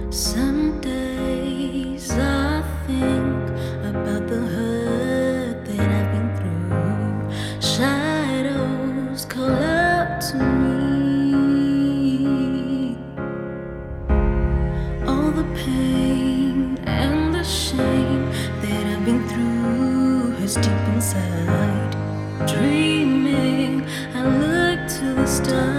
Some days I think about the hurt that I've been through. Shadows call out to me. All the pain and the shame that I've been through hurts deep inside. Dreaming, I look to the stars.